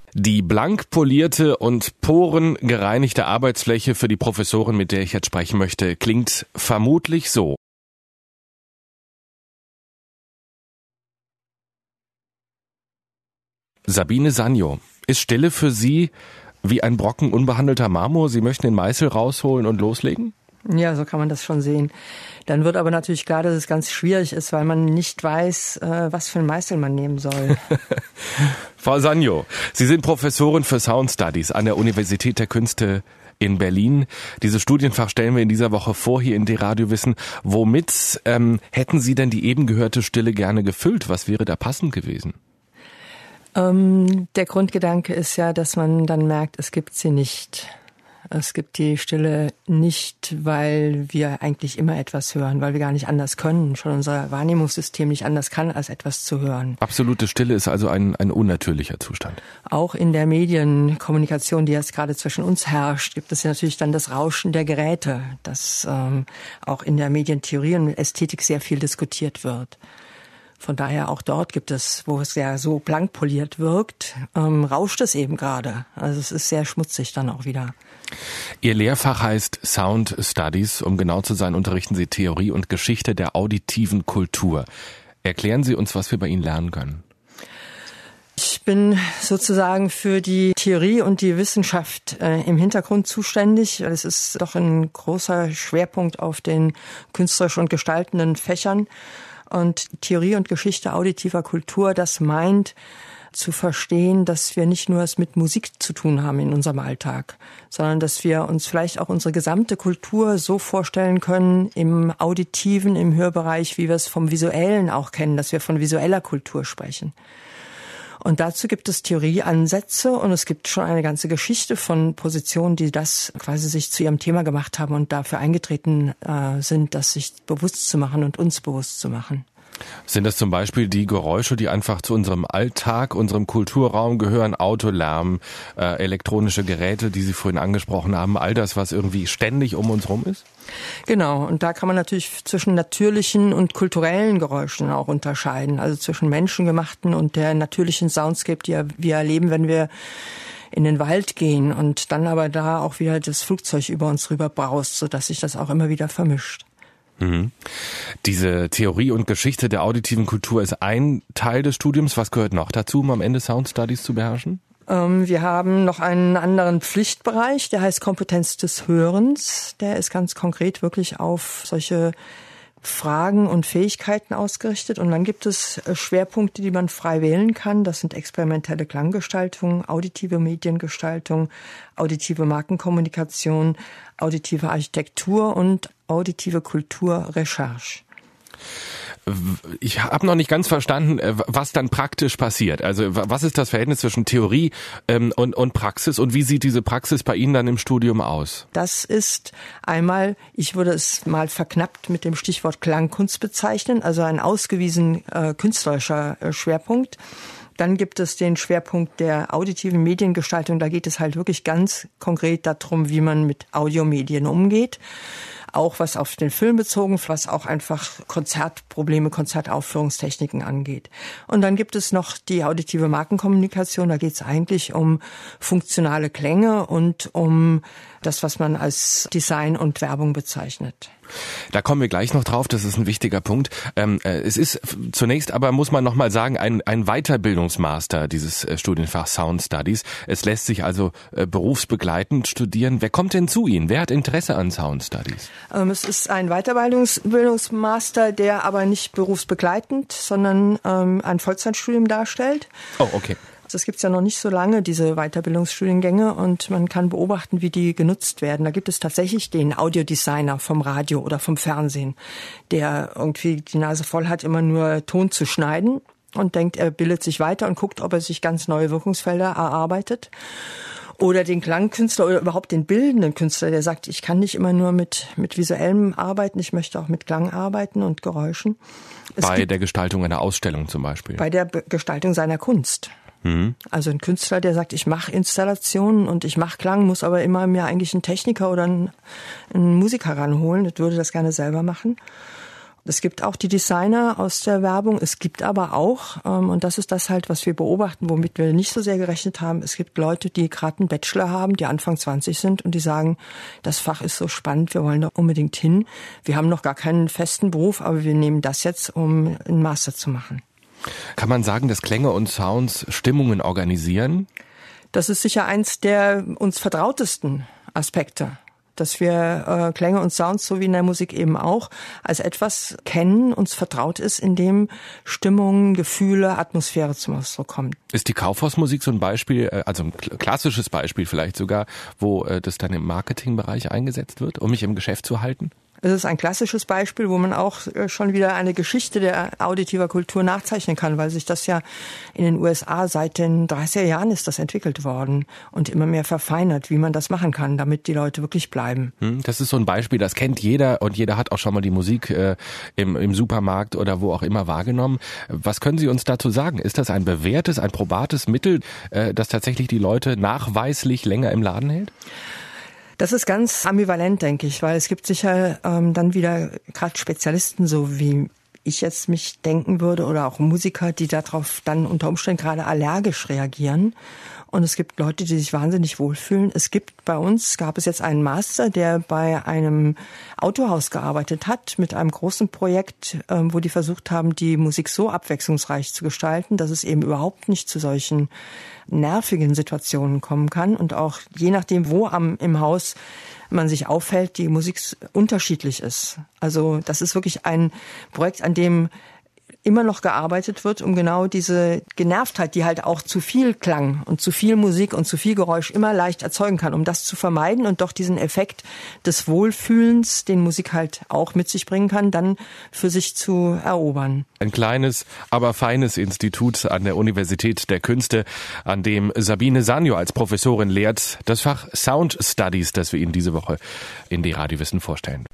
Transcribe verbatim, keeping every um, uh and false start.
Die blank polierte und porengereinigte Arbeitsfläche für die Professorin, mit der ich jetzt sprechen möchte, klingt vermutlich so. Sabine Sanjo, ist Stille für Sie wie ein Brocken unbehandelter Marmor? Sie möchten den Meißel rausholen und loslegen? Ja, so kann man das schon sehen. Dann wird aber natürlich klar, dass es ganz schwierig ist, weil man nicht weiß, was für einen Meißel man nehmen soll. Frau Sanjo, Sie sind Professorin für Sound Studies an der Universität der Künste in Berlin. Dieses Studienfach stellen wir in dieser Woche vor hier in D-Radio Wissen. Womit ähm, hätten Sie denn die eben gehörte Stille gerne gefüllt? Was wäre da passend gewesen? Ähm, der Grundgedanke ist ja, dass man dann merkt, es gibt sie nicht. Es gibt die Stille nicht, weil wir eigentlich immer etwas hören, weil wir gar nicht anders können, schon unser Wahrnehmungssystem nicht anders kann, als etwas zu hören. Absolute Stille ist also ein, ein unnatürlicher Zustand. Auch in der Medienkommunikation, die jetzt gerade zwischen uns herrscht, gibt es ja natürlich dann das Rauschen der Geräte, das ähm, auch in der Medientheorie und Ästhetik sehr viel diskutiert wird. Von daher auch dort gibt es, wo es ja so blank poliert wirkt, ähm, rauscht es eben gerade. Also es ist sehr schmutzig dann auch wieder. Ihr Lehrfach heißt Sound Studies. Um genau zu sein, unterrichten Sie Theorie und Geschichte der auditiven Kultur. Erklären Sie uns, was wir bei Ihnen lernen können. Ich bin sozusagen für die Theorie und die Wissenschaft äh, im Hintergrund zuständig. Es ist doch ein großer Schwerpunkt auf den künstlerisch und gestaltenden Fächern. Und Theorie und Geschichte auditiver Kultur, das meint zu verstehen, dass wir nicht nur es mit Musik zu tun haben in unserem Alltag, sondern dass wir uns vielleicht auch unsere gesamte Kultur so vorstellen können im Auditiven, im Hörbereich, wie wir es vom Visuellen auch kennen, dass wir von visueller Kultur sprechen. Und dazu gibt es Theorieansätze und es gibt schon eine ganze Geschichte von Positionen, die das quasi sich zu ihrem Thema gemacht haben und dafür eingetreten äh, sind, das sich bewusst zu machen und uns bewusst zu machen. Sind das zum Beispiel die Geräusche, die einfach zu unserem Alltag, unserem Kulturraum gehören? Autolärm, äh, elektronische Geräte, die Sie vorhin angesprochen haben, all das, was irgendwie ständig um uns rum ist? Genau, und da kann man natürlich zwischen natürlichen und kulturellen Geräuschen auch unterscheiden, also zwischen menschengemachten und der natürlichen Soundscape, die wir erleben, wenn wir in den Wald gehen und dann aber da auch wieder das Flugzeug über uns rüber braust, sodass sich das auch immer wieder vermischt. Mhm. Diese Theorie und Geschichte der auditiven Kultur ist ein Teil des Studiums. Was gehört noch dazu, um am Ende Sound Studies zu beherrschen? Ähm, wir haben noch einen anderen Pflichtbereich, der heißt Kompetenz des Hörens. Der ist ganz konkret wirklich auf solche Fragen und Fähigkeiten ausgerichtet. Und dann gibt es Schwerpunkte, die man frei wählen kann. Das sind experimentelle Klanggestaltung, auditive Mediengestaltung, auditive Markenkommunikation, auditive Architektur und auditive Kulturrecherche. Ich habe noch nicht ganz verstanden, was dann praktisch passiert. Also was ist das Verhältnis zwischen Theorie ähm, und, und Praxis und wie sieht diese Praxis bei Ihnen dann im Studium aus? Das ist einmal, ich würde es mal verknappt mit dem Stichwort Klangkunst bezeichnen, also ein ausgewiesen äh, künstlerischer äh, Schwerpunkt. Dann gibt es den Schwerpunkt der auditiven Mediengestaltung. Da geht es halt wirklich ganz konkret darum, wie man mit Audiomedien umgeht. Auch was auf den Film bezogen, was auch einfach Konzertprobleme, Konzertaufführungstechniken angeht. Und dann gibt es noch die auditive Markenkommunikation. Da geht es eigentlich um funktionale Klänge und um das, was man als Design und Werbung bezeichnet. Da kommen wir gleich noch drauf, das ist ein wichtiger Punkt. Ähm, äh, es ist zunächst aber, muss man nochmal sagen, ein, ein Weiterbildungsmaster, dieses äh, Studienfach Sound Studies. Es lässt sich also äh, berufsbegleitend studieren. Wer kommt denn zu Ihnen? Wer hat Interesse an Sound Studies? Ähm, es ist ein Weiterbildungsmaster, der aber nicht berufsbegleitend, sondern ähm, ein Vollzeitstudium darstellt. Oh, okay. Es gibt ja noch nicht so lange, diese Weiterbildungsstudiengänge, und man kann beobachten, wie die genutzt werden. Da gibt es tatsächlich den Audiodesigner vom Radio oder vom Fernsehen, der irgendwie die Nase voll hat, immer nur Ton zu schneiden und denkt, er bildet sich weiter und guckt, ob er sich ganz neue Wirkungsfelder erarbeitet. Oder den Klangkünstler oder überhaupt den bildenden Künstler, der sagt, ich kann nicht immer nur mit, mit visuellem arbeiten, ich möchte auch mit Klang arbeiten und Geräuschen. Es bei der Gestaltung einer Ausstellung zum Beispiel? Bei der Be- Gestaltung seiner Kunst. Mhm. Also ein Künstler, der sagt, ich mache Installationen und ich mache Klang, muss aber immer mir eigentlich einen Techniker oder einen, einen Musiker ranholen, das würde das gerne selber machen. Es gibt auch die Designer aus der Werbung. Es gibt aber auch, ähm, und das ist das halt, was wir beobachten, womit wir nicht so sehr gerechnet haben, es gibt Leute, die gerade einen Bachelor haben, die Anfang zwanzig sind und die sagen, das Fach ist so spannend, wir wollen da unbedingt hin. Wir haben noch gar keinen festen Beruf, aber wir nehmen das jetzt, um einen Master zu machen. Kann man sagen, dass Klänge und Sounds Stimmungen organisieren? Das ist sicher eins der uns vertrautesten Aspekte. Dass wir äh, Klänge und Sounds, so wie in der Musik eben auch, als etwas kennen, uns vertraut ist, in dem Stimmung, Gefühle, Atmosphäre zum Ausdruck kommt. Ist die Kaufhausmusik so ein Beispiel, also ein klassisches Beispiel vielleicht sogar, wo äh, das dann im Marketingbereich eingesetzt wird, um mich im Geschäft zu halten? Es ist ein klassisches Beispiel, wo man auch schon wieder eine Geschichte der auditiver Kultur nachzeichnen kann, weil sich das ja in den U S A seit den dreißiger Jahren ist das entwickelt worden und immer mehr verfeinert, wie man das machen kann, damit die Leute wirklich bleiben. Das ist so ein Beispiel, das kennt jeder und jeder hat auch schon mal die Musik äh, im, im Supermarkt oder wo auch immer wahrgenommen. Was können Sie uns dazu sagen? Ist das ein bewährtes, ein probates Mittel, äh, das tatsächlich die Leute nachweislich länger im Laden hält? Das ist ganz ambivalent, denke ich, weil es gibt sicher ähm, dann wieder gerade Spezialisten, so wie ich jetzt mich denken würde, oder auch Musiker, die darauf dann unter Umständen gerade allergisch reagieren. Und es gibt Leute, die sich wahnsinnig wohlfühlen. Es gibt bei uns, gab es jetzt einen Master, der bei einem Autohaus gearbeitet hat, mit einem großen Projekt, ähm, wo die versucht haben, die Musik so abwechslungsreich zu gestalten, dass es eben überhaupt nicht zu solchen nervigen Situationen kommen kann und auch je nachdem, wo am im Haus man sich aufhält, die Musik unterschiedlich ist. Also das ist wirklich ein Projekt, an dem immer noch gearbeitet wird, um genau diese Genervtheit, die halt auch zu viel Klang und zu viel Musik und zu viel Geräusch immer leicht erzeugen kann, um das zu vermeiden und doch diesen Effekt des Wohlfühlens, den Musik halt auch mit sich bringen kann, dann für sich zu erobern. Ein kleines, aber feines Institut an der Universität der Künste, an dem Sabine Sanyo als Professorin lehrt, das Fach Sound Studies, das wir Ihnen diese Woche in die Radiowissen vorstellen.